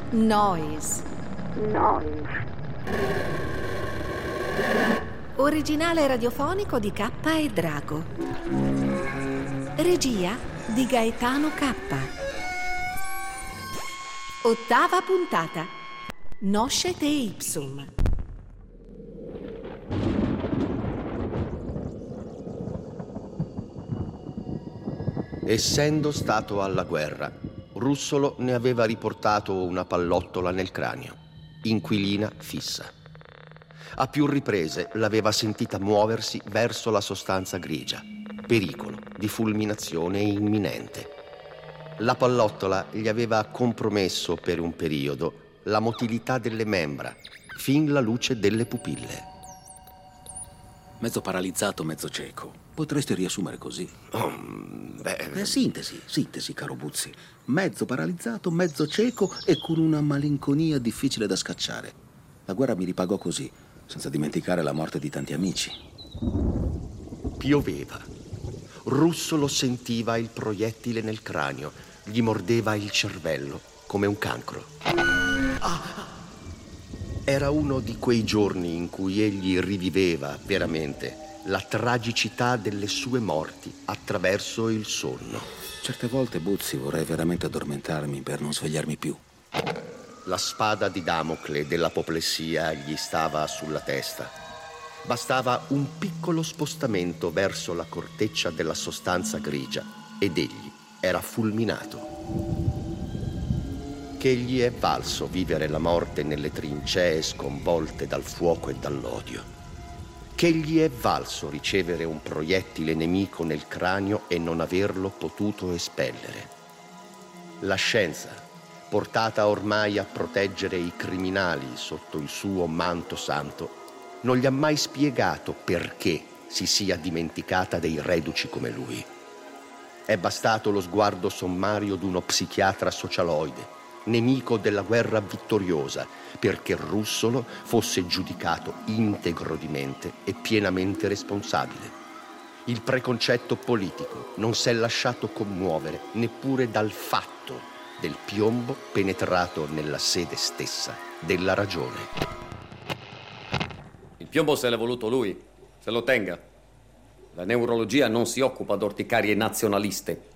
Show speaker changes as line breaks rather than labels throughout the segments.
Noise. Originale radiofonico di K e Drago. Regia di Gaetano K. Ottava puntata. Noscete ipsum.
Essendo stato alla guerra, Russolo ne aveva riportato una pallottola nel cranio, inquilina fissa. A più riprese l'aveva sentita muoversi verso la sostanza grigia, pericolo di fulminazione imminente. La pallottola gli aveva compromesso per un periodo la motilità delle membra, fin la luce delle pupille.
Mezzo paralizzato, mezzo cieco. Potresti riassumere così. Sintesi, caro Buzzi. Mezzo paralizzato, mezzo cieco e con una malinconia difficile da scacciare. La guerra mi ripagò così, senza dimenticare la morte di tanti amici.
Pioveva. Russolo sentiva il proiettile nel cranio, gli mordeva il cervello come un cancro. Era uno di quei giorni in cui egli riviveva veramente la tragicità delle sue morti attraverso il sonno.
Certe volte, Buzzi, vorrei veramente addormentarmi per non svegliarmi più.
La spada di Damocle dell'apoplessia gli stava sulla testa. Bastava un piccolo spostamento verso la corteccia della sostanza grigia ed egli era fulminato. Che gli è valso vivere la morte nelle trincee sconvolte dal fuoco e dall'odio? Che gli è valso ricevere un proiettile nemico nel cranio e non averlo potuto espellere? La scienza, portata ormai a proteggere i criminali sotto il suo manto santo, non gli ha mai spiegato perché si sia dimenticata dei reduci come lui. È bastato lo sguardo sommario d'uno psichiatra socialoide, nemico della guerra vittoriosa, perché Russolo fosse giudicato integro di mente e pienamente responsabile. Il preconcetto politico non si è lasciato commuovere neppure dal fatto del piombo penetrato nella sede stessa della ragione.
Il piombo se l'è voluto lui, se lo tenga. La neurologia non si occupa d'orticarie nazionaliste.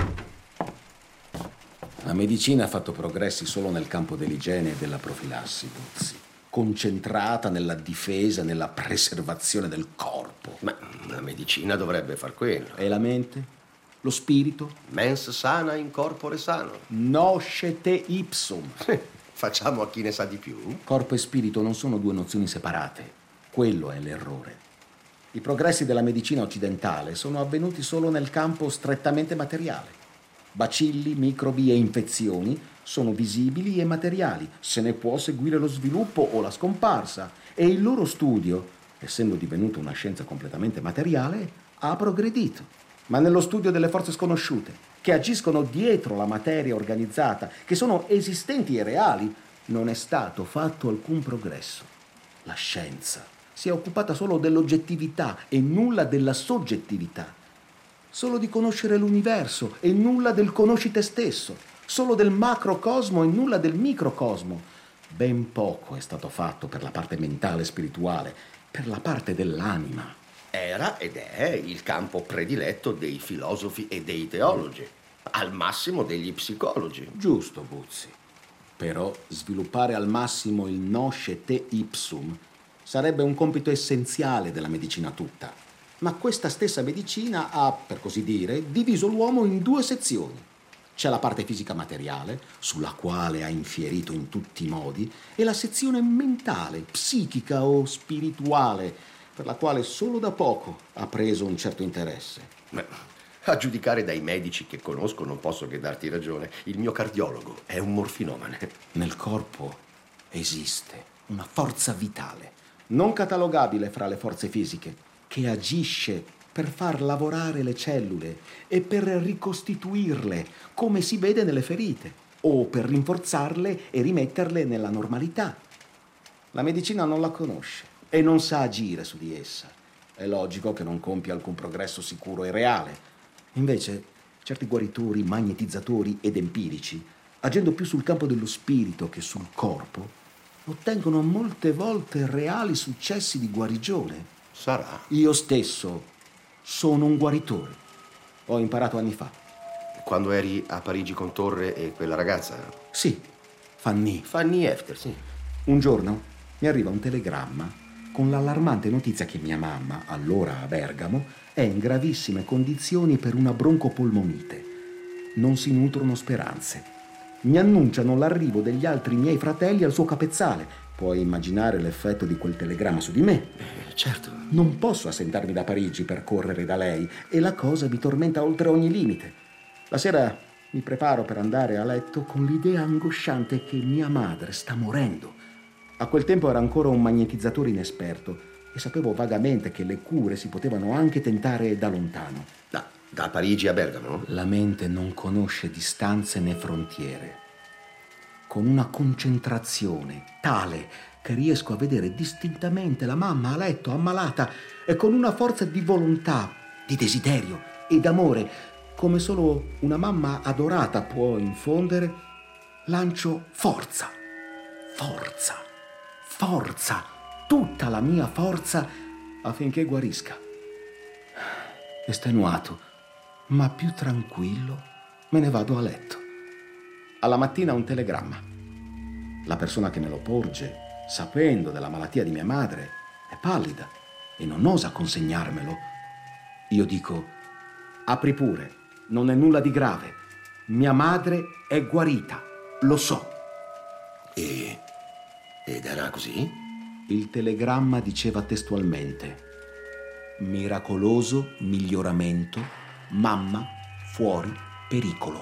La medicina ha fatto progressi solo nel campo dell'igiene e della profilassi, Buzzi. Concentrata nella difesa, nella preservazione del corpo.
Ma la medicina dovrebbe far quello.
E la mente? Lo spirito?
Mens sana in corpore sano.
Noscete ipsum.
Facciamo a chi ne sa di più.
Corpo e spirito non sono due nozioni separate. Quello è l'errore. I progressi della medicina occidentale sono avvenuti solo nel campo strettamente materiale. Bacilli, microbi e infezioni sono visibili e materiali. Se ne può seguire lo sviluppo o la scomparsa. E il loro studio, essendo divenuto una scienza completamente materiale, ha progredito. Ma nello studio delle forze sconosciute, che agiscono dietro la materia organizzata, che sono esistenti e reali, non è stato fatto alcun progresso. La scienza si è occupata solo dell'oggettività e nulla della soggettività. Solo di conoscere l'universo e nulla del conosci te stesso. Solo del macrocosmo e nulla del microcosmo. Ben poco è stato fatto per la parte mentale e spirituale, per la parte dell'anima.
Era ed è il campo prediletto dei filosofi e dei teologi, al massimo degli psicologi.
Giusto, Buzzi. Però sviluppare al massimo il noscete ipsum sarebbe un compito essenziale della medicina tutta. Ma questa stessa medicina ha, per così dire, diviso l'uomo in due sezioni. C'è la parte fisica materiale, sulla quale ha infierito in tutti i modi, e la sezione mentale, psichica o spirituale, per la quale solo da poco ha preso un certo interesse.
A giudicare dai medici che conosco non posso che darti ragione. Il mio cardiologo è un morfinomane.
Nel corpo esiste una forza vitale, non catalogabile fra le forze fisiche, che agisce per far lavorare le cellule e per ricostituirle, come si vede nelle ferite, o per rinforzarle e rimetterle nella normalità. La medicina non la conosce e non sa agire su di essa. È logico che non compia alcun progresso sicuro e reale. Invece, certi guaritori, magnetizzatori ed empirici agendo più sul campo dello spirito che sul corpo, ottengono molte volte reali successi di guarigione.
Sarà.
Io stesso sono un guaritore. Ho imparato anni fa.
Quando eri a Parigi con Torre e quella ragazza?
Sì, Fanny.
Fanny Efter, sì.
Un giorno mi arriva un telegramma con l'allarmante notizia che mia mamma, allora a Bergamo, è in gravissime condizioni per una broncopolmonite. Non si nutrono speranze. Mi annunciano l'arrivo degli altri miei fratelli al suo capezzale. Puoi immaginare l'effetto di quel telegramma su di me.
Certo.
Non posso assentarmi da Parigi per correre da lei e la cosa mi tormenta oltre ogni limite. La sera mi preparo per andare a letto con l'idea angosciante che mia madre sta morendo. A quel tempo era ancora un magnetizzatore inesperto e sapevo vagamente che le cure si potevano anche tentare da lontano.
Da Parigi a Bergamo?
La mente non conosce distanze né frontiere. Con una concentrazione tale che riesco a vedere distintamente la mamma a letto, ammalata, e con una forza di volontà, di desiderio e d'amore, come solo una mamma adorata può infondere, lancio forza, forza, forza, tutta la mia forza affinché guarisca. Estenuato, ma più tranquillo, me ne vado a letto. Alla mattina un telegramma. La persona che me lo porge, sapendo della malattia di mia madre, è pallida e non osa consegnarmelo. Io dico: apri pure, non è nulla di grave. Mia madre è guarita, lo so.
Ed era così?
Il telegramma diceva testualmente: miracoloso miglioramento, mamma fuori pericolo.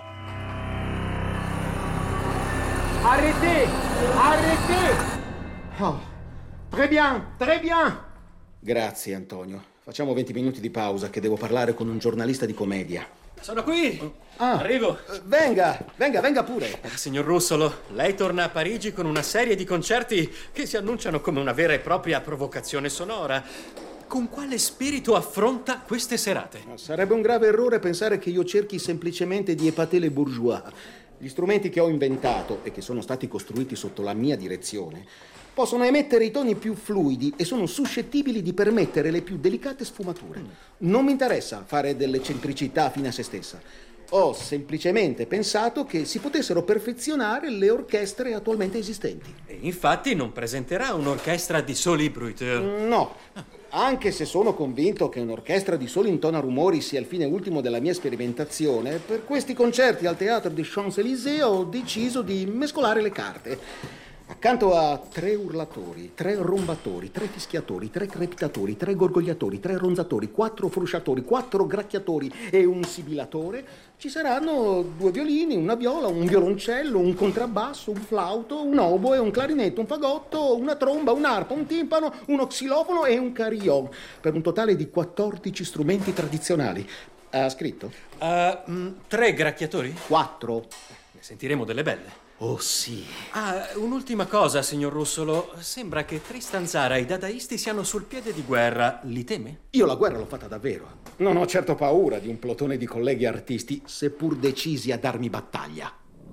Arrêtez! Arrêtez!
Oh, très bien. Grazie, Antonio. Facciamo 20 minuti di pausa che devo parlare con un giornalista di commedia.
Sono qui!
Ah,
Arrivo!
Venga pure.
Signor Russolo, lei torna a Parigi con una serie di concerti che si annunciano come una vera e propria provocazione sonora. Con quale spirito affronta queste serate?
Sarebbe un grave errore pensare che io cerchi semplicemente di épater les bourgeois. Gli strumenti che ho inventato e che sono stati costruiti sotto la mia direzione possono emettere i toni più fluidi e sono suscettibili di permettere le più delicate sfumature. Non mi interessa fare dell'eccentricità fine a se stessa. Ho semplicemente pensato che si potessero perfezionare le orchestre attualmente esistenti.
E infatti non presenterà un'orchestra di soli bruiteurs.
No, anche se sono convinto che un'orchestra di soli intonarumori sia il fine ultimo della mia sperimentazione, per questi concerti al Théâtre des Champs-Élysées ho deciso di mescolare le carte. Accanto a 3 urlatori, 3 rombatori, 3 fischiatori, 3 crepitatori, 3 gorgogliatori, 3 ronzatori, 4 frusciatori, 4 gracchiatori e un sibilatore, ci saranno 2 violini, una viola, un violoncello, un contrabbasso, un flauto, un oboe, un clarinetto, un fagotto, una tromba, un'arpa, un timpano, uno xilofono e un carillon, per un totale di 14 strumenti tradizionali. Ha scritto?
3 gracchiatori?
4.
Ne sentiremo delle belle.
Oh sì.
Un'ultima cosa, signor Russolo. Sembra che Tristan Tzara e i dadaisti siano sul piede di guerra. Li teme?
Io la guerra l'ho fatta davvero. Non ho certo paura di un plotone di colleghi artisti, seppur decisi a darmi battaglia.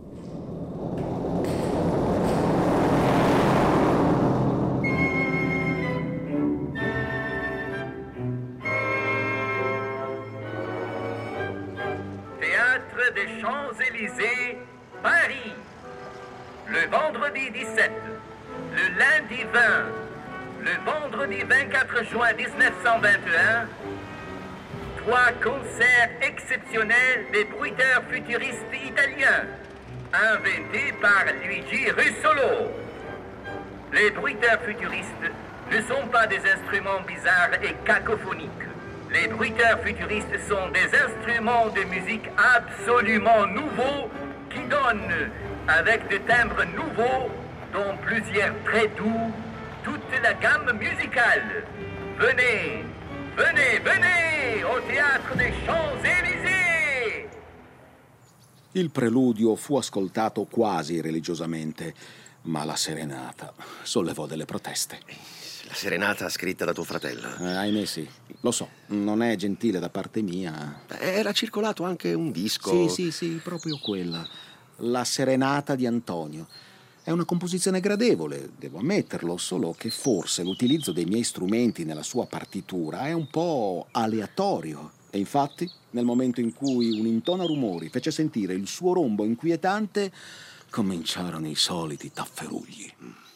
Théâtre des Champs-Élysées, Paris. Le vendredi 17, le lundi 20, le vendredi 24 juin 1921, 3 concerts exceptionnels des bruiteurs futuristes italiens, inventés par Luigi Russolo. Les bruiteurs futuristes ne sont pas des instruments bizarres et cacophoniques. Les bruiteurs futuristes sont des instruments de musique absolument nouveaux qui donnent, avec des timbres nouveaux, dont plusieurs très doux, toute la gamme musicale. Venez, venez, venez au Théâtre des Champs-Élysées!
Il preludio fu ascoltato quasi religiosamente, ma la serenata sollevò delle proteste.
La serenata scritta da tuo fratello.
Ahimè sì, lo so, non è gentile da parte mia.
Era circolato anche un disco.
Sì, proprio quella. La Serenata di Antonio. È una composizione gradevole, devo ammetterlo, solo che forse l'utilizzo dei miei strumenti nella sua partitura è un po' aleatorio. E infatti, nel momento in cui un intonarumori fece sentire il suo rombo inquietante, cominciarono i soliti tafferugli.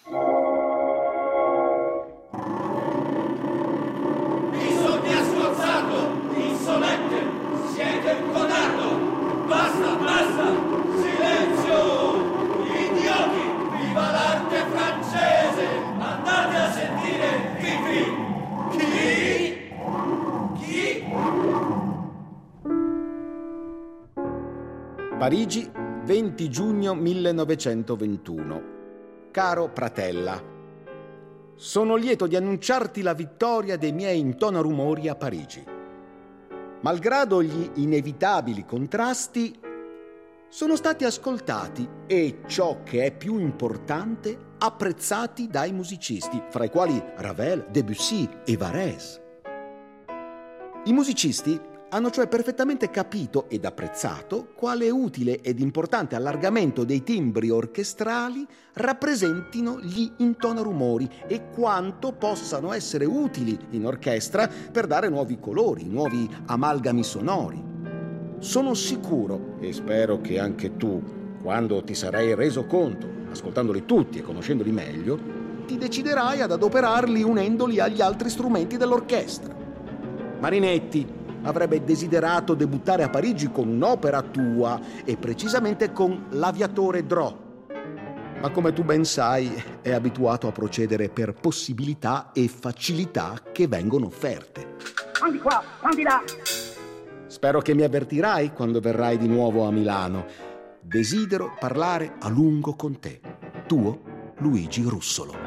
Mi ha scozzato! Insolente! Siete un codardo! Basta, basta! Silenzio! Idioti! Viva l'arte francese! Andate a sentire Fifi! Chi?
Parigi, 20 giugno 1921. Caro Pratella, sono lieto di annunciarti la vittoria dei miei intonarumori a Parigi. Malgrado gli inevitabili contrasti, sono stati ascoltati e, ciò che è più importante, apprezzati dai musicisti, fra i quali Ravel, Debussy e Varese. I musicisti hanno cioè perfettamente capito ed apprezzato quale utile ed importante allargamento dei timbri orchestrali rappresentino gli intonarumori e quanto possano essere utili in orchestra per dare nuovi colori, nuovi amalgami sonori. Sono sicuro, e spero che anche tu, quando ti sarai reso conto, ascoltandoli tutti e conoscendoli meglio, ti deciderai ad adoperarli unendoli agli altri strumenti dell'orchestra. Marinetti avrebbe desiderato debuttare a Parigi con un'opera tua e precisamente con l'Aviatore Drò. Ma come tu ben sai, è abituato a procedere per possibilità e facilità che vengono offerte.
Andi qua, andi là!
Spero che mi avvertirai quando verrai di nuovo a Milano. Desidero parlare a lungo con te. Tuo Luigi Russolo.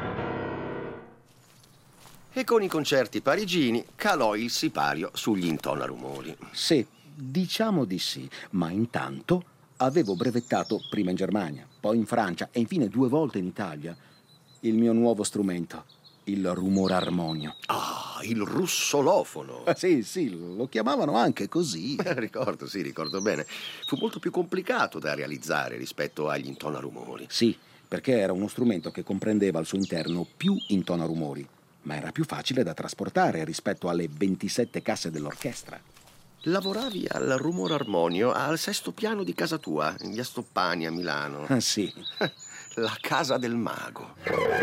E con i concerti parigini calò il sipario sugli intonarumori.
Sì, diciamo di sì, ma intanto avevo brevettato prima in Germania, poi in Francia e infine 2 volte in Italia il mio nuovo strumento, il rumorarmonio.
Ah, il russolofono.
Sì, lo chiamavano anche così.
Ricordo bene. Fu molto più complicato da realizzare rispetto agli intonarumori.
Sì, perché era uno strumento che comprendeva al suo interno più intonarumori, ma era più facile da trasportare rispetto alle 27 casse dell'orchestra.
Lavoravi al rumorarmonio al 6° piano di casa tua, in via Stoppani a Milano.
Ah, sì.
La casa del mago.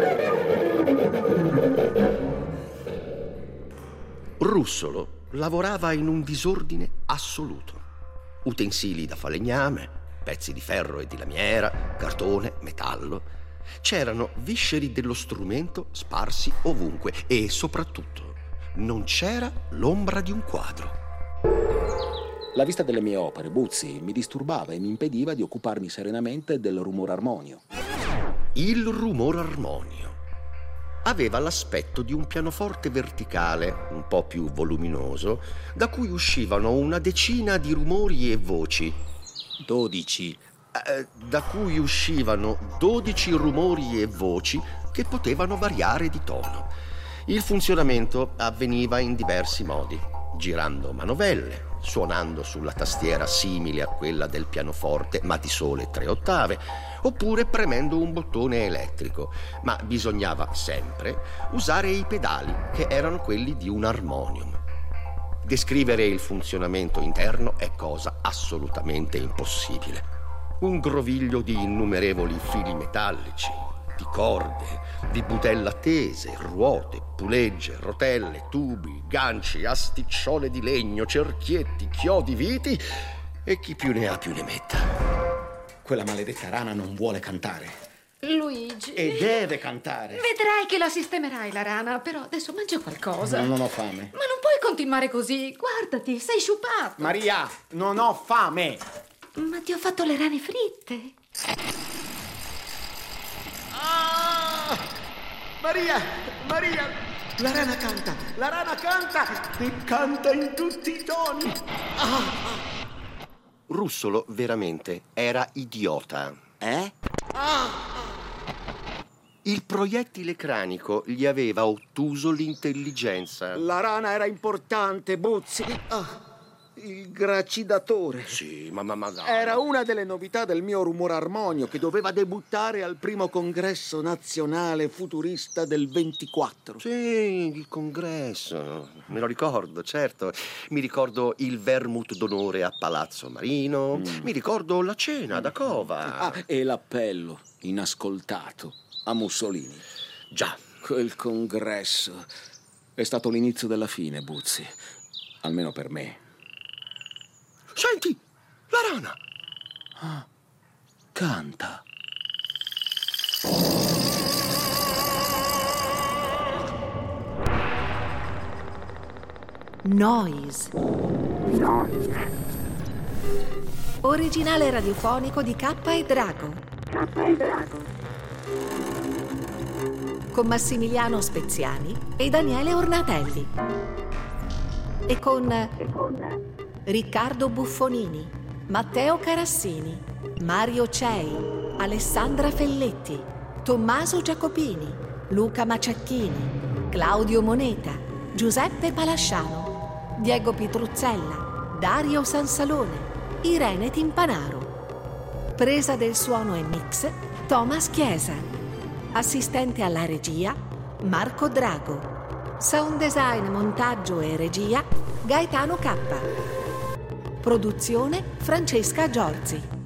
Russolo lavorava in un disordine assoluto. Utensili da falegname, pezzi di ferro e di lamiera, cartone, metallo. C'erano visceri dello strumento sparsi ovunque e soprattutto non c'era l'ombra di un quadro.
La vista delle mie opere, Buzzi, mi disturbava e mi impediva di occuparmi serenamente del rumorarmonio.
Il rumorarmonio aveva l'aspetto di un pianoforte verticale, un po' più voluminoso, da cui uscivano una decina di rumori e voci.
12.
Da cui uscivano 12 rumori e voci che potevano variare di tono. Il funzionamento avveniva in diversi modi: girando manovelle, suonando sulla tastiera simile a quella del pianoforte ma di sole 3 ottave, oppure premendo un bottone elettrico, ma bisognava sempre usare i pedali che erano quelli di un armonium. Descrivere il funzionamento interno è cosa assolutamente impossibile. Un groviglio di innumerevoli fili metallici, di corde, di budella tese, ruote, pulegge, rotelle, tubi, ganci, asticciole di legno, cerchietti, chiodi, viti e chi più ne ha più ne metta.
Quella maledetta rana non vuole cantare.
Luigi.
E deve cantare.
Vedrai che la sistemerai la rana, però adesso mangia qualcosa.
No, non ho fame.
Ma non puoi continuare così. Guardati, sei sciupato.
Maria, non ho fame.
Ma ti ho fatto le rane fritte.
Ah! Maria, la rana canta e canta in tutti i toni.
Russolo veramente era idiota. Il proiettile cranico gli aveva ottuso l'intelligenza.
La rana era importante, Buzzi. Il gracidatore.
Sì, ma dai.
Era una delle novità del mio rumore armonio che doveva debuttare al primo congresso nazionale futurista del 24.
Sì, il congresso. Me lo ricordo, certo. Mi ricordo il vermouth d'onore a Palazzo Marino. Mi ricordo la cena da cova.
Ah, e l'appello inascoltato a Mussolini.
Già.
Quel congresso è stato l'inizio della fine, Buzzi. Almeno per me.
Senti, la rana!
Ah, canta.
Noise. Originale radiofonico di Cappa e Drago. Con Massimiliano Speziani e Daniele Ornatelli. E con Riccardo Buffonini, Matteo Carassini, Mario Cei, Alessandra Felletti, Tommaso Giacopini, Luca Maciacchini, Claudio Moneta, Giuseppe Palasciano, Diego Pitruzzella, Dario Sansalone, Irene Timpanaro. Presa del suono e mix Thomas Chiesa. Assistente alla regia Marco Drago. Sound design, montaggio e regia Gaetano Cappa. Produzione Francesca Giorzi.